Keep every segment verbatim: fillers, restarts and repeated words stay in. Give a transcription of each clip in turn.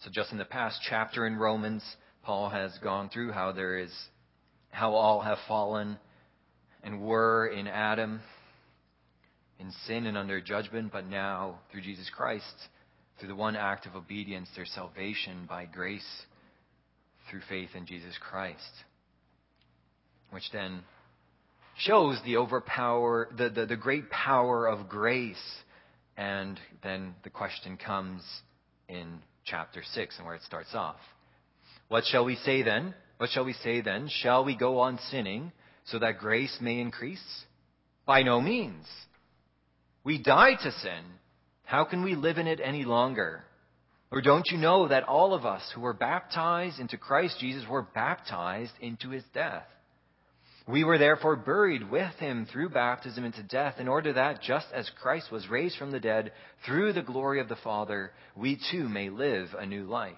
So just in the past chapter in Romans, Paul has gone through how there is, how all have fallen and were in Adam, in sin and under judgment, but now through Jesus Christ, through the one act of obedience, there's salvation by grace through faith in Jesus Christ. Which then shows the overpower, the, the, the great power of grace. And then the question comes in chapter six and where it starts off. What shall we say then? What shall we say then? Shall we go on sinning so that grace may increase? By no means. We died to sin. How can we live in it any longer? Or don't you know that all of us who were baptized into Christ Jesus were baptized into his death? We were therefore buried with him through baptism into death, in order that, just as Christ was raised from the dead through the glory of the Father, we too may live a new life.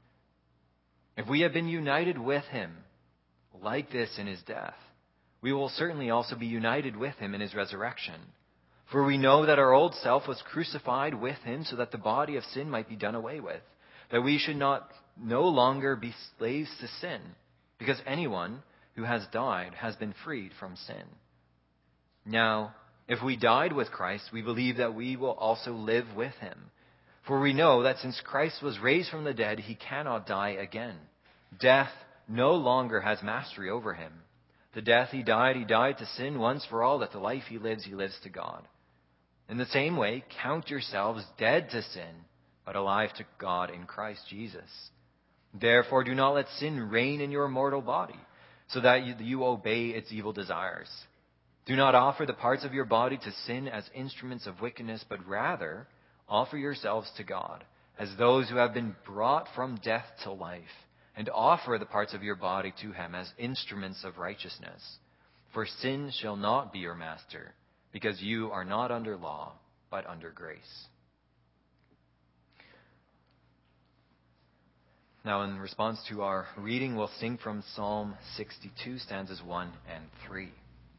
If we have been united with him, like this in his death, we will certainly also be united with him in his resurrection. For we know that our old self was crucified with him so that the body of sin might be done away with, that we should not no longer be slaves to sin, because anyone who has died has been freed from sin. Now, if we died with Christ, we believe that we will also live with him. For we know that since Christ was raised from the dead, he cannot die again. Death no longer has mastery over him. The death he died, he died to sin once for all, that the life he lives, he lives to God. In the same way, count yourselves dead to sin, but alive to God in Christ Jesus. Therefore, do not let sin reign in your mortal body, so that you, you obey its evil desires. Do not offer the parts of your body to sin as instruments of wickedness, but rather offer yourselves to God as those who have been brought from death to life, and offer the parts of your body to him as instruments of righteousness. For sin shall not be your master, because you are not under law, but under grace. Now, in response to our reading, we'll sing from Psalm sixty-two, stanzas one and three.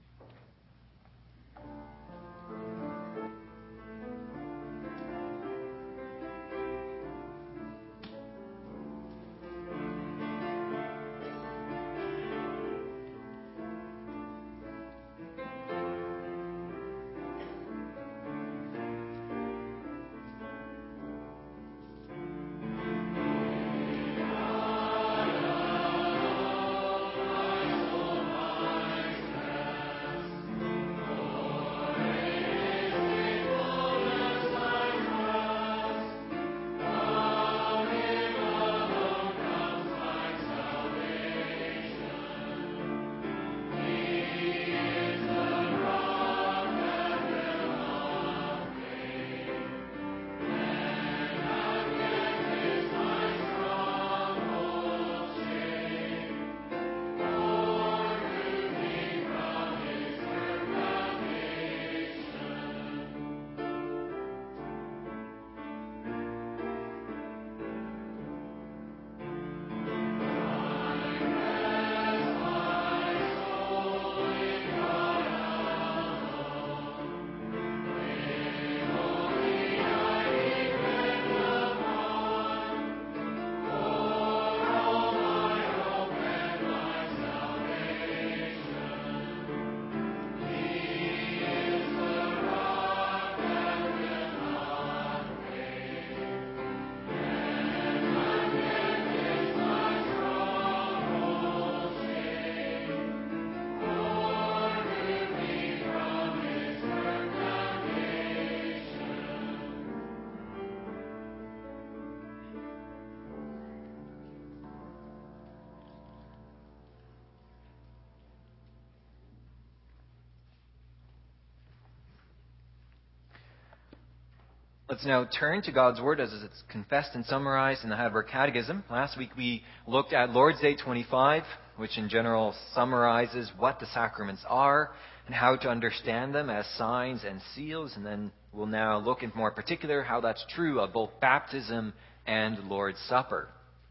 Let's now turn to God's Word as it's confessed and summarized in the Heidelberg Catechism. Last week we looked at Lord's Day twenty-five, which in general summarizes what the sacraments are and how to understand them as signs and seals. And then we'll now look in more particular how that's true of both baptism and Lord's Supper.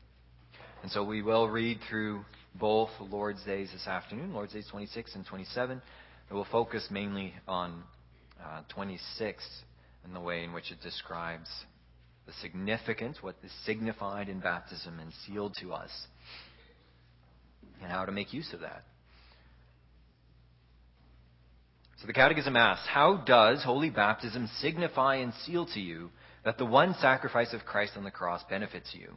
And so we will read through both Lord's Days this afternoon, Lord's Days twenty-six and twenty-seven. And we'll focus mainly on uh, twenty-six and the way in which it describes the significance, what is signified in baptism and sealed to us, and how to make use of that. So the Catechism asks, how does holy baptism signify and seal to you that the one sacrifice of Christ on the cross benefits you?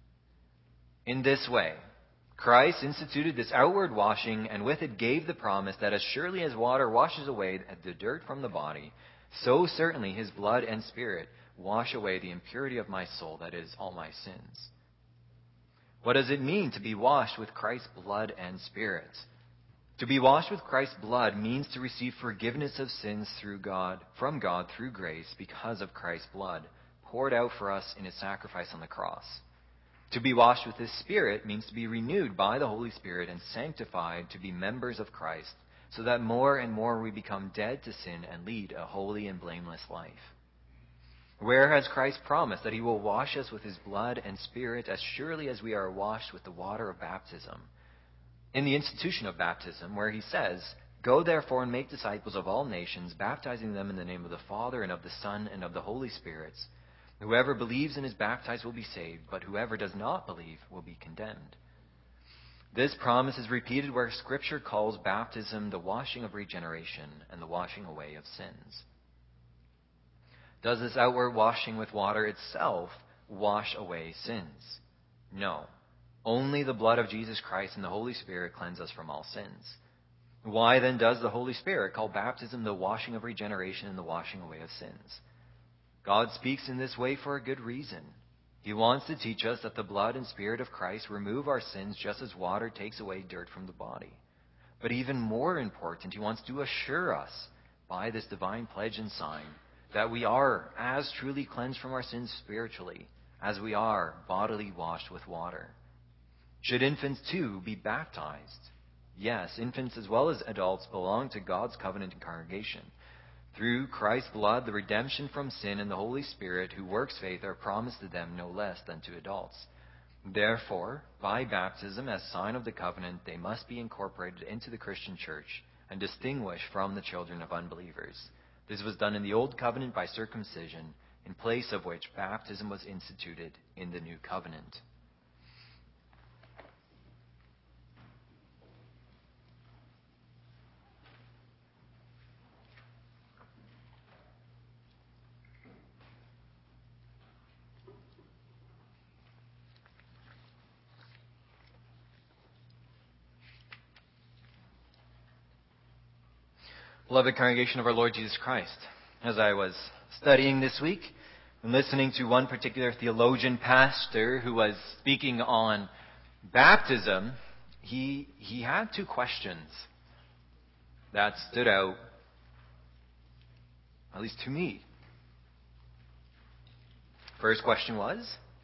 In this way, Christ instituted this outward washing, and with it gave the promise that as surely as water washes away the dirt from the body, so certainly his blood and spirit wash away the impurity of my soul, that is, all my sins. What does it mean to be washed with Christ's blood and spirit? To be washed with Christ's blood means to receive forgiveness of sins through God, from God through grace because of Christ's blood, poured out for us in his sacrifice on the cross. To be washed with his Spirit means to be renewed by the Holy Spirit and sanctified to be members of Christ, so that more and more we become dead to sin and lead a holy and blameless life. Where has Christ promised that he will wash us with his blood and Spirit as surely as we are washed with the water of baptism? In the institution of baptism, where he says, "Go therefore and make disciples of all nations, baptizing them in the name of the Father and of the Son and of the Holy Spirit. Whoever believes and is baptized will be saved, but whoever does not believe will be condemned." This promise is repeated where Scripture calls baptism the washing of regeneration and the washing away of sins. Does this outward washing with water itself wash away sins? No. Only the blood of Jesus Christ and the Holy Spirit cleanse us from all sins. Why then does the Holy Spirit call baptism the washing of regeneration and the washing away of sins? God speaks in this way for a good reason. He wants to teach us that the blood and Spirit of Christ remove our sins just as water takes away dirt from the body. But even more important, he wants to assure us by this divine pledge and sign that we are as truly cleansed from our sins spiritually as we are bodily washed with water. Should infants too be baptized? Yes, infants as well as adults belong to God's covenant and congregation. Through Christ's blood, the redemption from sin and the Holy Spirit who works faith are promised to them no less than to adults. Therefore, by baptism as sign of the covenant, they must be incorporated into the Christian church and distinguished from the children of unbelievers. This was done in the Old Covenant by circumcision, in place of which baptism was instituted in the New Covenant. Beloved congregation of our Lord Jesus Christ, as I was studying this week and listening to one particular theologian pastor who was speaking on baptism, he he had two questions that stood out, at least to me. First question was,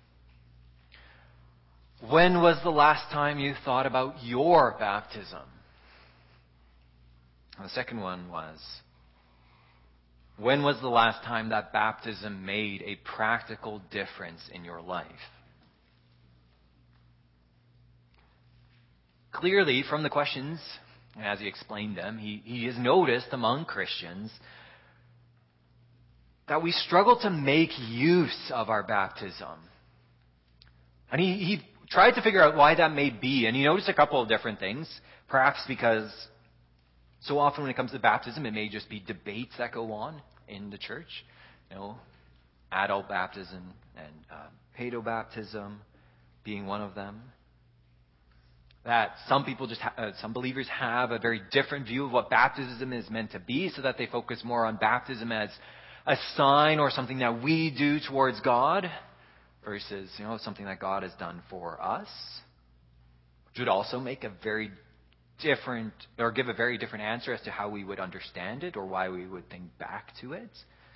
when was the last time you thought about your baptism? And the second one was, when was the last time that baptism made a practical difference in your life? Clearly, from the questions, as he explained them, he, he has noticed among Christians that we struggle to make use of our baptism. And he, he tried to figure out why that may be, and he noticed a couple of different things. Perhaps because so often when it comes to baptism, it may just be debates that go on in the church. You know, adult baptism and uh, paedobaptism being one of them. That some people just, ha- uh, some believers have a very different view of what baptism is meant to be, so that they focus more on baptism as a sign or something that we do towards God versus, you know, something that God has done for us. Which would also make a very different, or give a very different answer as to how we would understand it or why we would think back to it.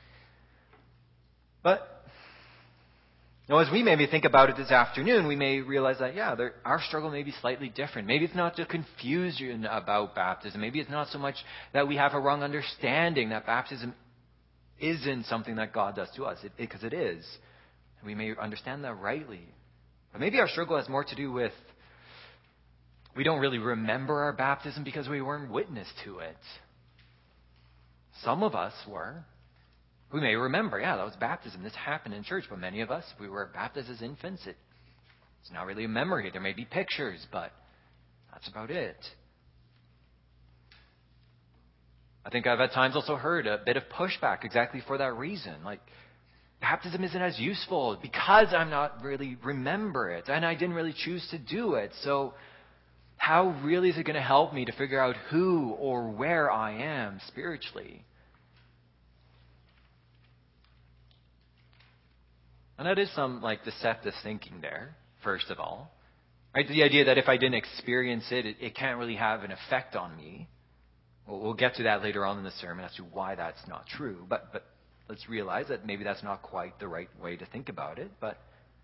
But, you know, as we maybe think about it this afternoon, we may realize that, yeah, there, our struggle may be slightly different. Maybe it's not just confusion about baptism. Maybe it's not so much that we have a wrong understanding that baptism isn't something that God does to us, it, because it is. We may understand that rightly. But maybe our struggle has more to do with we don't really remember our baptism because we weren't witness to it. Some of us were. We may remember, yeah, that was baptism. This happened in church. But many of us, we were baptized as infants. It, it's not really a memory. There may be pictures, but that's about it. I think I've at times also heard a bit of pushback exactly for that reason. Like, baptism isn't as useful because I'm not really remember it. And I didn't really choose to do it. So how really is it going to help me to figure out who or where I am spiritually? And that is some like deceptive thinking there, first of all. Right? The idea that if I didn't experience it, it, it can't really have an effect on me. Well, we'll get to that later on in the sermon as to why that's not true. But but let's realize that maybe that's not quite the right way to think about it. But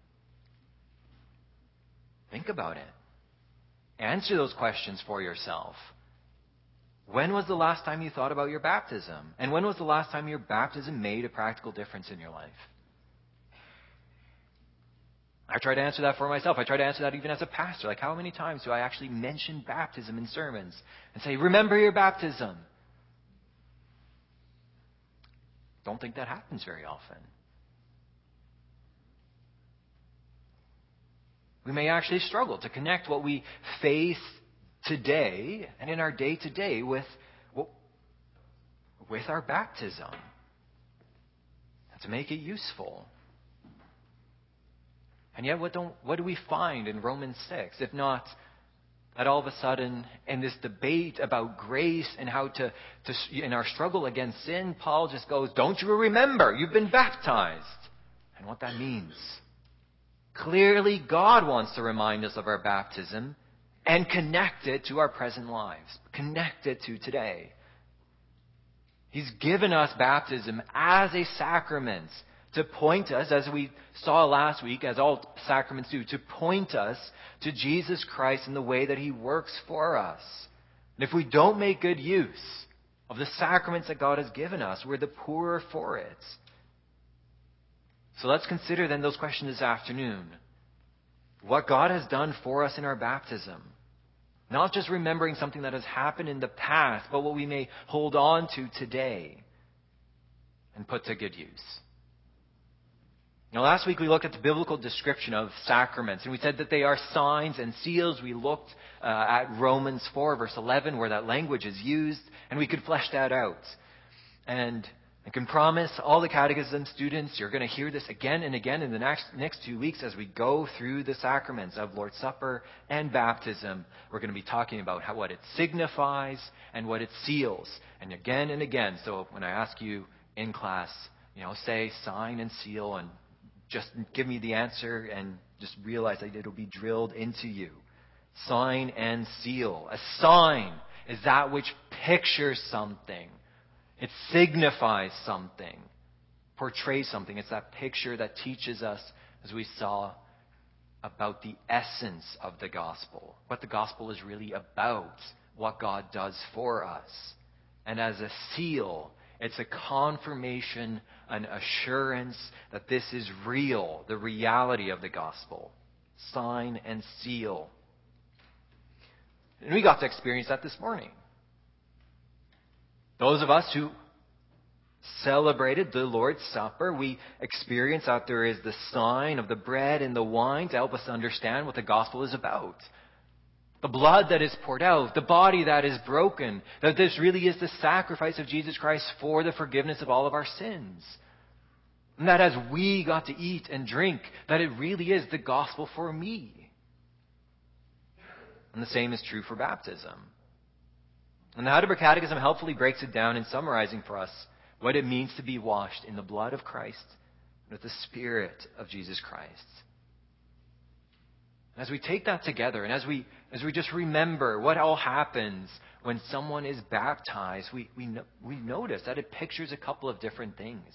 think about it. Answer those questions for yourself. When was the last time you thought about your baptism? And when was the last time your baptism made a practical difference in your life? I try to answer that for myself. I try to answer that even as a pastor. Like, how many times do I actually mention baptism in sermons and say, remember your baptism? Don't think that happens very often. We may actually struggle to connect what we face today and in our day-to-day with, with our baptism and to make it useful. And yet, what don't what do we find in Romans six? If not that all of a sudden, in this debate about grace and how to, to in our struggle against sin, Paul just goes, "Don't you remember? You've been baptized," and what that means. Clearly, God wants to remind us of our baptism and connect it to our present lives, connect it to today. He's given us baptism as a sacrament to point us, as we saw last week, as all sacraments do, to point us to Jesus Christ in the way that He works for us. And if we don't make good use of the sacraments that God has given us, we're the poorer for it. So let's consider then those questions this afternoon. What God has done for us in our baptism. Not just remembering something that has happened in the past, but what we may hold on to today and put to good use. Now, last week we looked at the biblical description of sacraments, and we said that they are signs and seals. We looked uh, at Romans four, verse eleven, where that language is used, and we could flesh that out. And I can promise all the catechism students, you're going to hear this again and again in the next, next two weeks as we go through the sacraments of Lord's Supper and baptism. We're going to be talking about how, what it signifies and what it seals, and again and again. So when I ask you in class, you know, say sign and seal, and just give me the answer and just realize that it'll be drilled into you. Sign and seal. A sign is that which pictures something. It signifies something, portrays something. It's that picture that teaches us, as we saw, about the essence of the gospel, what the gospel is really about, what God does for us. And as a seal, it's a confirmation, an assurance that this is real, the reality of the gospel. Sign and seal. And we got to experience that this morning. Those of us who celebrated the Lord's Supper, we experienced that there is the sign of the bread and the wine to help us understand what the gospel is about. The blood that is poured out, the body that is broken, that this really is the sacrifice of Jesus Christ for the forgiveness of all of our sins. And that as we got to eat and drink, that it really is the gospel for me. And the same is true for baptism. And the Heidelberg Catechism helpfully breaks it down in summarizing for us what it means to be washed in the blood of Christ and with the Spirit of Jesus Christ. As we take that together, and as we as we just remember what all happens when someone is baptized, we we no, we notice that it pictures a couple of different things.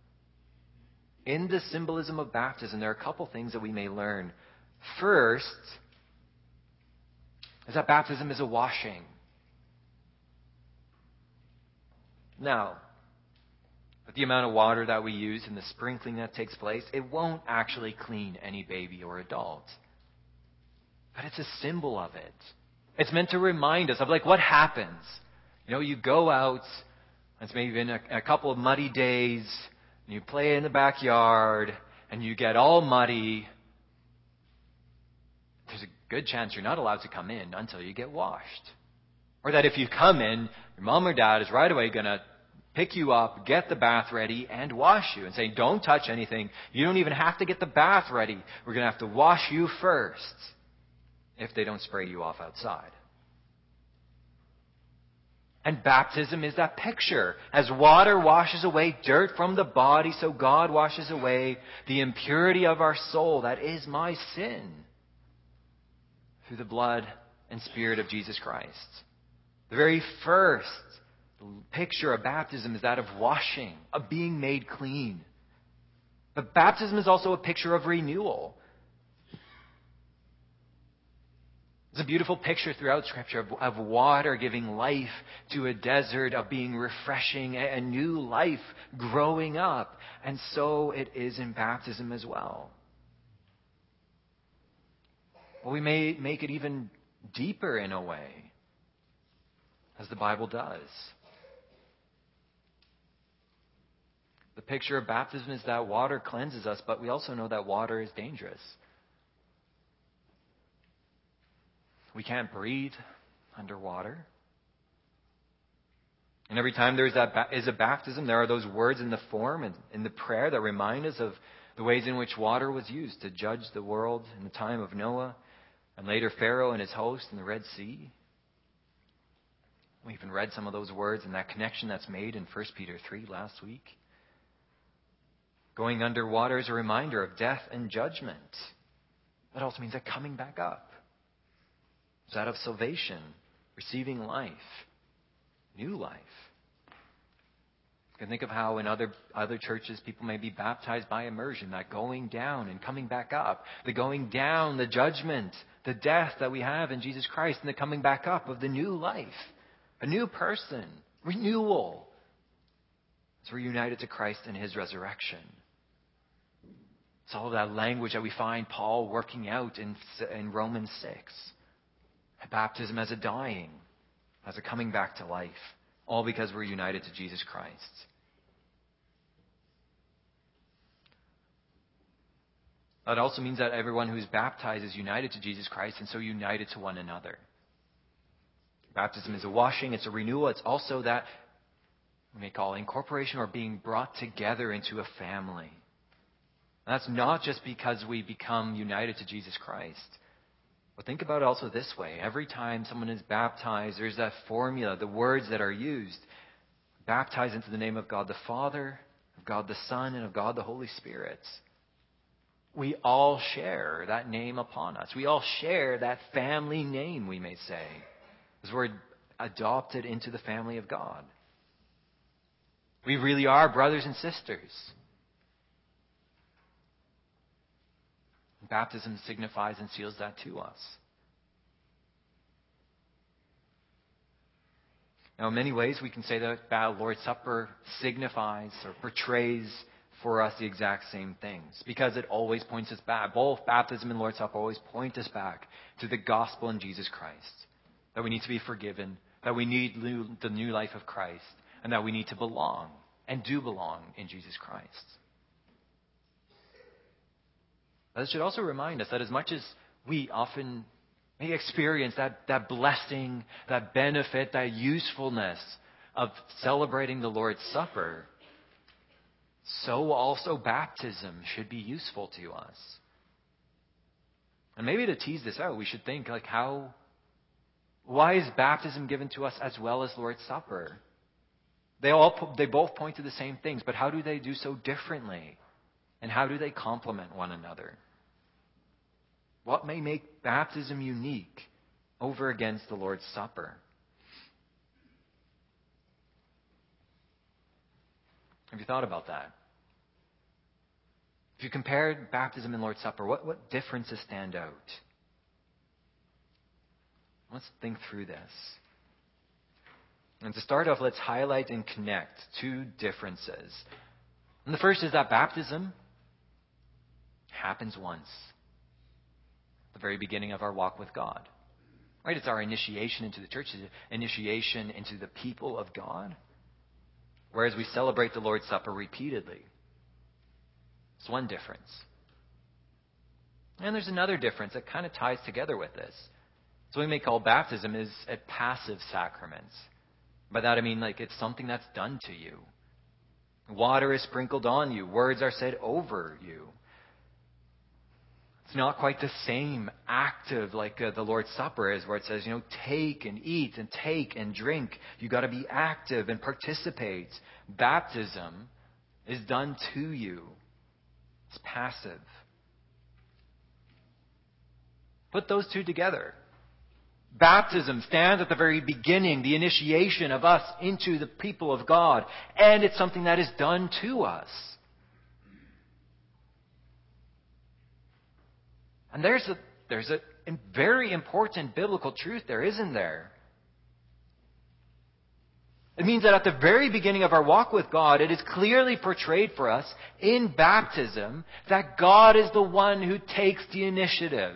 In the symbolism of baptism, there are a couple things that we may learn. First, is that baptism is a washing. Now, with the amount of water that we use and the sprinkling that takes place, it won't actually clean any baby or adult. But it's a symbol of it. It's meant to remind us of like what happens. You know, you go out, it's maybe been a, a couple of muddy days, and you play in the backyard, and you get all muddy, there's a good chance you're not allowed to come in until you get washed. Or that if you come in, your mom or dad is right away going to pick you up, get the bath ready, and wash you. And say, don't touch anything. You don't even have to get the bath ready. We're going to have to wash you first if they don't spray you off outside. And baptism is that picture. As water washes away dirt from the body, so God washes away the impurity of our soul. That is my sin. Through the blood and Spirit of Jesus Christ. The very first picture of baptism is that of washing, of being made clean. But baptism is also a picture of renewal. It's a beautiful picture throughout Scripture of, of water giving life to a desert, of being refreshing, a, a new life growing up. And so it is in baptism as well. Well, we may make it even deeper in a way, as the Bible does. The picture of baptism is that water cleanses us, but we also know that water is dangerous. We can't breathe underwater. And every time there is, that, is a baptism, there are those words in the form and in the prayer that remind us of the ways in which water was used to judge the world in the time of Noah and later Pharaoh and his host in the Red Sea. We even read some of those words and that connection that's made in First Peter three last week. Going underwater is a reminder of death and judgment. That also means that coming back up. It's that of salvation, receiving life, new life. You can think of how in other other churches people may be baptized by immersion, that going down and coming back up. The going down, the judgment, the death that we have in Jesus Christ, and the coming back up of the new life, a new person, renewal. As we're united to Christ in His resurrection. It's all of that language that we find Paul working out in, in Romans six. Baptism as a dying, as a coming back to life. All because we're united to Jesus Christ. That also means that everyone who's baptized is united to Jesus Christ and so united to one another. Baptism is a washing, it's a renewal, it's also that we may call incorporation or being brought together into a family. And that's not just because we become united to Jesus Christ. But think about it also this way. Every time someone is baptized, there's that formula, the words that are used. Baptized into the name of God the Father, of God the Son, and of God the Holy Spirit. We all share that name upon us. We all share that family name, we may say, as we're adopted into the family of God. We really are brothers and sisters. Baptism signifies and seals that to us. Now, in many ways, we can say that the Lord's Supper signifies or portrays for us the exact same things, because it always points us back. Both baptism and Lord's Supper always point us back to the gospel in Jesus Christ, that we need to be forgiven, that we need the new life of Christ, and that we need to belong and do belong in Jesus Christ. This should also remind us that as much as we often may experience that, that blessing, that benefit, that usefulness of celebrating the Lord's Supper, so also baptism should be useful to us. And maybe to tease this out, we should think like how, why is baptism given to us as well as Lord's Supper? They all, they both point to the same things, but how do they do so differently? And how do they complement one another? What may make baptism unique over against the Lord's Supper? Have you thought about that? If you compared baptism and Lord's Supper, what, what differences stand out? Let's think through this. And to start off, let's highlight and connect two differences. And the first is that baptism happens once. The very beginning of our walk with God. Right? It's our initiation into the church, initiation into the people of God. Whereas we celebrate the Lord's Supper repeatedly. It's one difference. And there's another difference that kind of ties together with this. So we may call baptism is a passive sacrament. By that I mean like it's something that's done to you. Water is sprinkled on you. Words are said over you. It's not quite the same active like uh, the Lord's Supper is, where it says, you know, take and eat and take and drink. You got to be active and participate. Baptism is done to you. It's passive. Put those two together. Baptism stands at the very beginning, the initiation of us into the people of God, and it's something that is done to us. And there's a there's a very important biblical truth there, isn't there? It means that at the very beginning of our walk with God, it is clearly portrayed for us in baptism that God is the one who takes the initiative.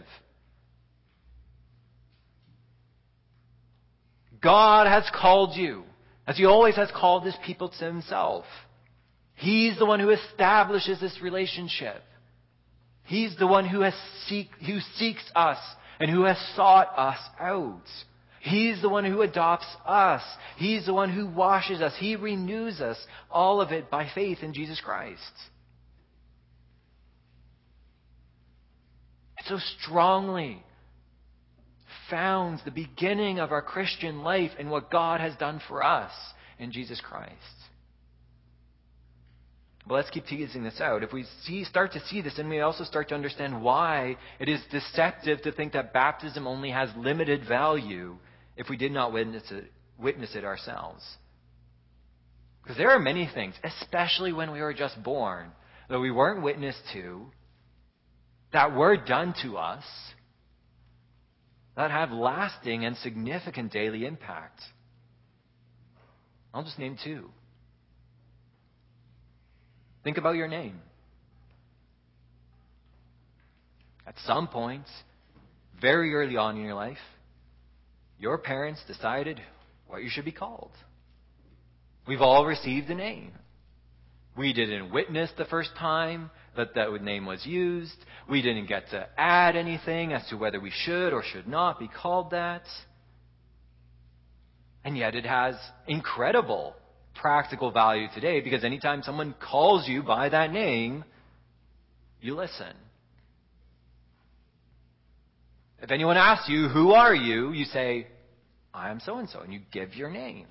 God has called you, as He always has called His people to Himself. He's the one who establishes this relationship. He's the one who has seek, who seeks us and who has sought us out. He's the one who adopts us. He's the one who washes us. He renews us, all of it by faith in Jesus Christ. It so strongly founds the beginning of our Christian life in what God has done for us in Jesus Christ. But let's keep teasing this out. If we see, start to see this, then we also start to understand why it is deceptive to think that baptism only has limited value if we did not witness it, witness it ourselves. Because there are many things, especially when we were just born, that we weren't witness to, that were done to us, that have lasting and significant daily impact. I'll just name two. Think about your name. At some point, very early on in your life, your parents decided what you should be called. We've all received a name. We didn't witness the first time that that name was used. We didn't get to add anything as to whether we should or should not be called that. And yet it has incredible practical value today, because anytime someone calls you by that name, you listen. If anyone asks you, who are you? You say, I am so-and-so, and you give your name.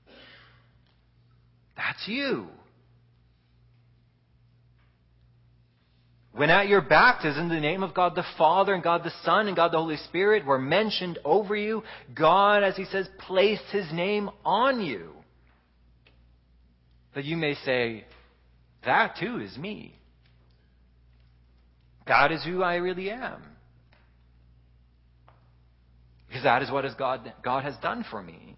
That's you. When at your baptism, the name of God the Father and God the Son and God the Holy Spirit were mentioned over you, God, as He says, placed His name on you. That you may say, that too is me. That is who I really am. Because that is what God, God has done for me.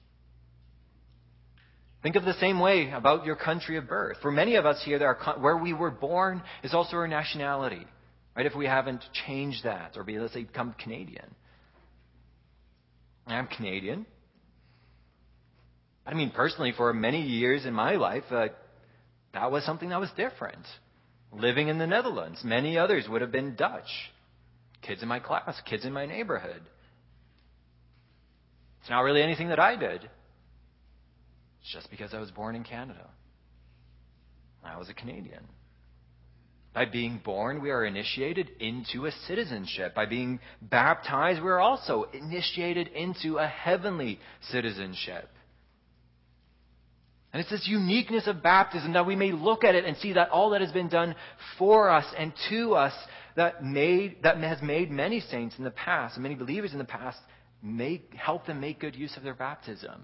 Think of the same way about your country of birth. For many of us here, there are, where we were born is also our nationality. Right? If we haven't changed that, or be, let's say, become Canadian. I'm Canadian. I mean, personally, for many years in my life, uh, that was something that was different. Living in the Netherlands, many others would have been Dutch. Kids in my class, kids in my neighborhood. It's not really anything that I did. It's just because I was born in Canada. I was a Canadian. By being born, we are initiated into a citizenship. By being baptized, we are also initiated into a heavenly citizenship. And it's this uniqueness of baptism that we may look at it and see that all that has been done for us and to us that made that has made many saints in the past and many believers in the past make help them make good use of their baptism.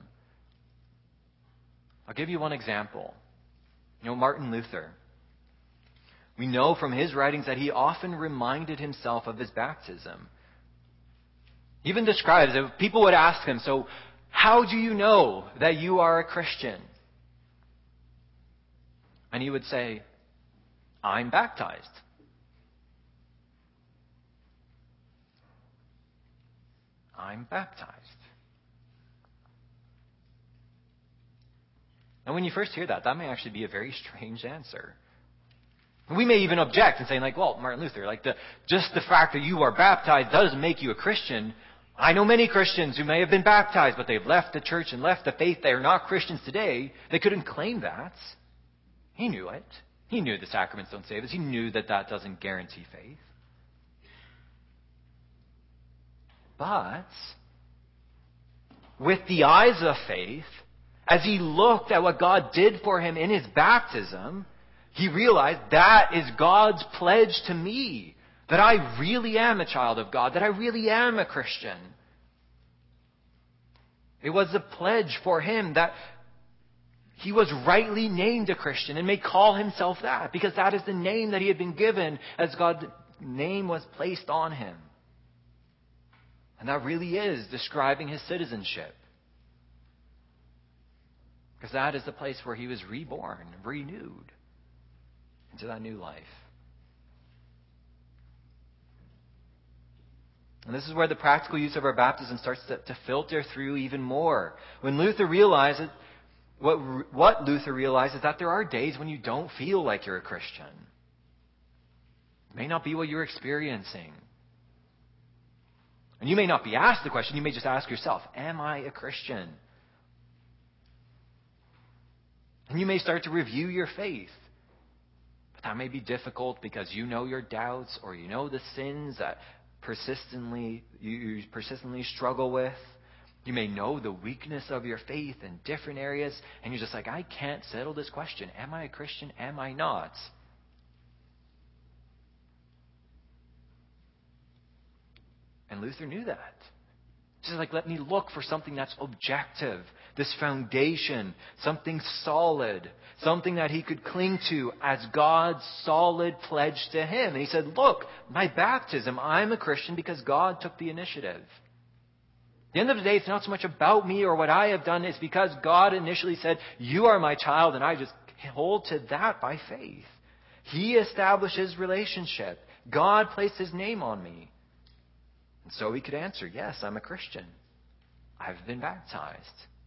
I'll give you one example. You know, Martin Luther. We know from his writings that he often reminded himself of his baptism. He even describes it. People would ask him, so how do you know that you are a Christian? And he would say, I'm baptized. I'm baptized. And when you first hear that, that may actually be a very strange answer. We may even object and say, like, well, Martin Luther, like the, just the fact that you are baptized doesn't make you a Christian. I know many Christians who may have been baptized, but they've left the church and left the faith. They are not Christians today. They couldn't claim that. He knew it. He knew the sacraments don't save us. He knew that that doesn't guarantee faith. But with the eyes of faith, as he looked at what God did for him in his baptism, he realized that is God's pledge to me, that I really am a child of God, that I really am a Christian. It was a pledge for him that he was rightly named a Christian and may call himself that, because that is the name that he had been given as God's name was placed on him. And that really is describing his citizenship. Because that is the place where he was reborn, renewed into that new life. And this is where the practical use of our baptism starts to, to filter through even more. When Luther realized it, what, what Luther realized is that there are days when you don't feel like you're a Christian. It may not be what you're experiencing. And you may not be asked the question, you may just ask yourself, am I a Christian? And you may start to review your faith. But that may be difficult because you know your doubts or you know the sins that persistently you persistently struggle with. You may know the weakness of your faith in different areas, and you're just like, I can't settle this question. Am I a Christian? Am I not? And Luther knew that. Just like, let me look for something that's objective, this foundation, something solid, something that he could cling to as God's solid pledge to him. And he said, look, my baptism, I'm a Christian because God took the initiative. At the end of the day, it's not so much about me or what I have done. It's because God initially said, you are my child, and I just hold to that by faith. He established his relationship. God placed his name on me. And so he could answer, yes, I'm a Christian. I've been baptized.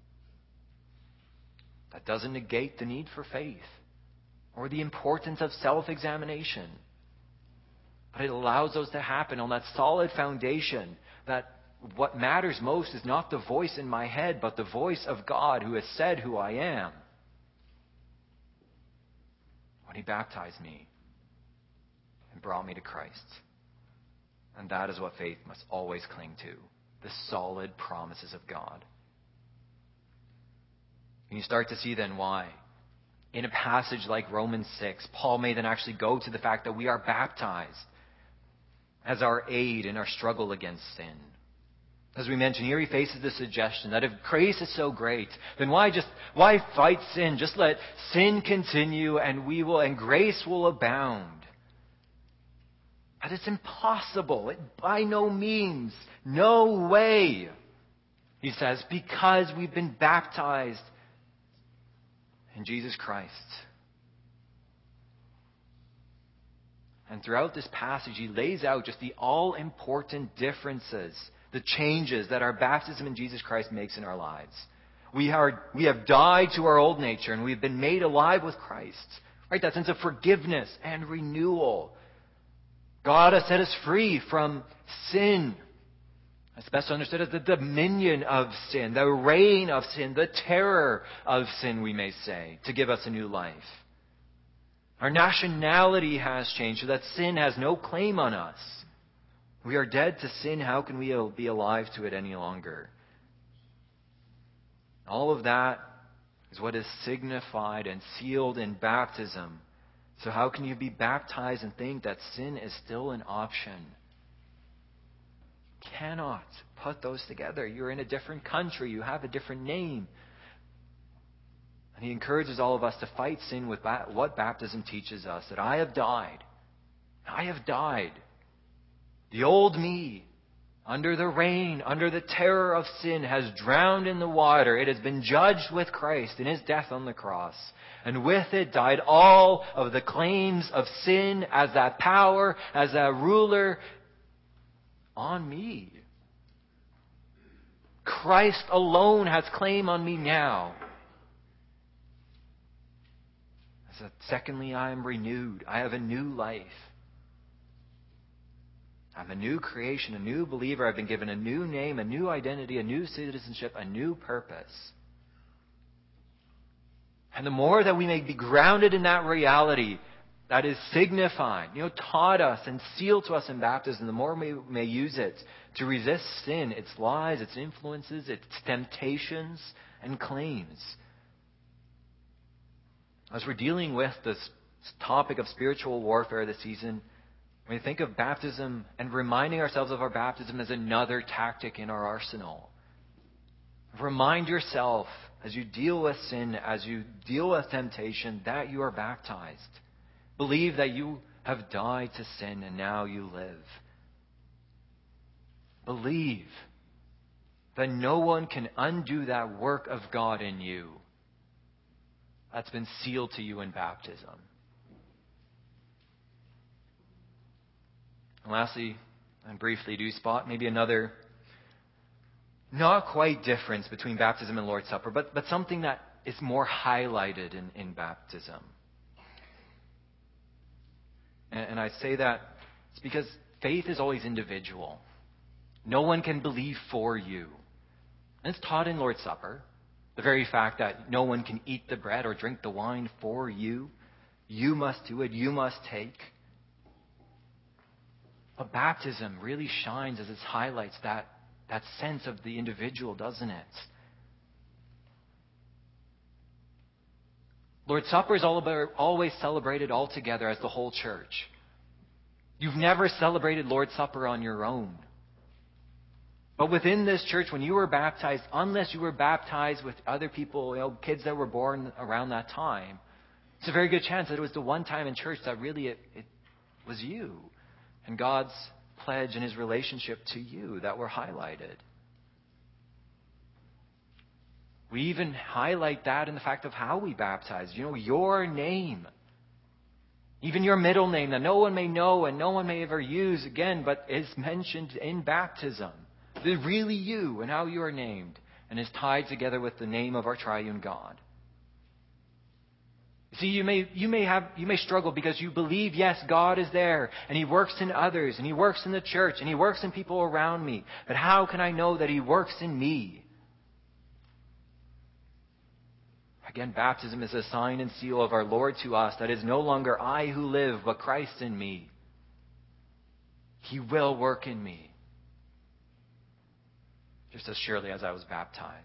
That doesn't negate the need for faith or the importance of self-examination. But it allows those to happen on that solid foundation that what matters most is not the voice in my head, but the voice of God who has said who I am when he baptized me and brought me to Christ. And that is what faith must always cling to, the solid promises of God. And you start to see then why, in a passage like Romans six, Paul may then actually go to the fact that we are baptized as our aid in our struggle against sin. As we mentioned, here he faces the suggestion that if grace is so great, then why just why fight sin? Just let sin continue and we will and grace will abound. But it's impossible. It, by no means. No way. He says, because we've been baptized in Jesus Christ. And throughout this passage, he lays out just the all-important differences, the changes that our baptism in Jesus Christ makes in our lives. We are, we have died to our old nature and we've been made alive with Christ. Right? That sense of forgiveness and renewal. God has set us free from sin. It's best understood as the dominion of sin, the reign of sin, the terror of sin, we may say, to give us a new life. Our nationality has changed so that sin has no claim on us. We are dead to sin. How can we be alive to it any longer? All of that is what is signified and sealed in baptism. So how can you be baptized and think that sin is still an option? Cannot put those together. You're in a different country. You have a different name. And he encourages all of us to fight sin with what baptism teaches us. That I have died. I have died. The old me, under the reign, under the terror of sin, has drowned in the water. It has been judged with Christ in his death on the cross. And with it died all of the claims of sin as that power, as that ruler on me. Christ alone has claim on me now. that secondly, I am renewed. I have a new life. I'm a new creation, a new believer. I've been given a new name, a new identity, a new citizenship, a new purpose. And the more that we may be grounded in that reality that is signified, you know, taught us and sealed to us in baptism, the more we may use it to resist sin, its lies, its influences, its temptations and claims. As we're dealing with this topic of spiritual warfare this season, when we think of baptism and reminding ourselves of our baptism as another tactic in our arsenal, remind yourself as you deal with sin, as you deal with temptation, that you are baptized. Believe that you have died to sin and now you live. Believe that no one can undo that work of God in you that's been sealed to you in baptism. And lastly, and briefly, do you spot maybe another not quite difference between baptism and Lord's Supper, but, but something that is more highlighted in, in baptism? And, and I say that it's because faith is always individual. No one can believe for you. And it's taught in Lord's Supper. The very fact that no one can eat the bread or drink the wine for you. You must do it. You must take. But baptism really shines as it highlights that, that sense of the individual, doesn't it? Lord's Supper is all about, always celebrated all together as the whole church. You've never celebrated Lord's Supper on your own. But within this church, when you were baptized, unless you were baptized with other people, you know, kids that were born around that time, it's a very good chance that it was the one time in church that really it, it was you and God's pledge and His relationship to you that were highlighted. We even highlight that in the fact of how we baptize. You know, your name. Even your middle name that no one may know and no one may ever use again, but is mentioned in baptism. They're really you and how you are named and is tied together with the name of our triune God. See, you may you may have you may struggle because you believe, yes, God is there and He works in others and He works in the church and He works in people around me. But how can I know that He works in me? Again, baptism is a sign and seal of our Lord to us that is no longer I who live, but Christ in me. He will work in me. Just as surely as I was baptized.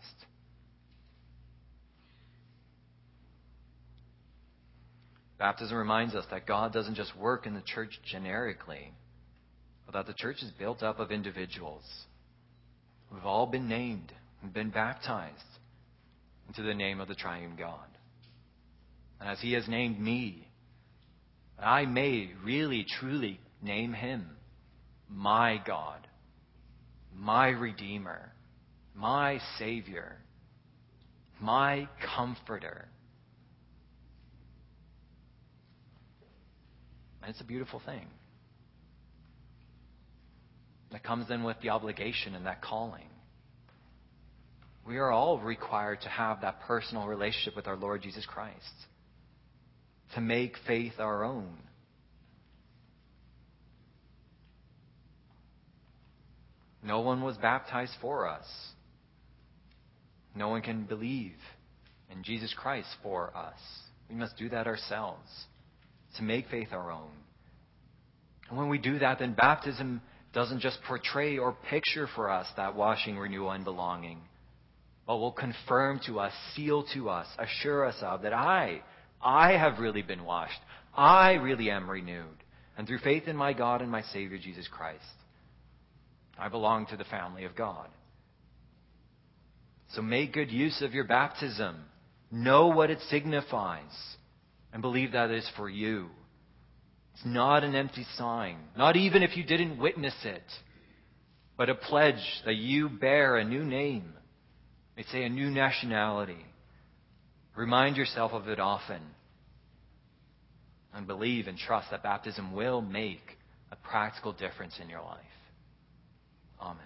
Baptism reminds us that God doesn't just work in the church generically, but that the church is built up of individuals. We've all been named and been baptized into the name of the triune God. And as He has named me, I may really, truly name Him my God, my Redeemer, my Savior, my Comforter. And it's a beautiful thing. That comes in with the obligation and that calling. We are all required to have that personal relationship with our Lord Jesus Christ. To make faith our own. No one was baptized for us. No one can believe in Jesus Christ for us. We must do that ourselves. To make faith our own. And when we do that, then baptism doesn't just portray or picture for us that washing, renewal, and belonging, but will confirm to us, seal to us, assure us of that I, I have really been washed. I really am renewed. And through faith in my God and my Savior, Jesus Christ, I belong to the family of God. So make good use of your baptism. Know what it signifies. And believe that it is for you. It's not an empty sign. Not even if you didn't witness it. But a pledge that you bear a new name. May say a new nationality. Remind yourself of it often. And believe and trust that baptism will make a practical difference in your life. Amen.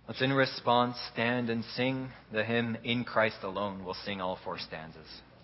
Let's in response stand and sing the hymn, In Christ Alone. We'll sing all four stanzas.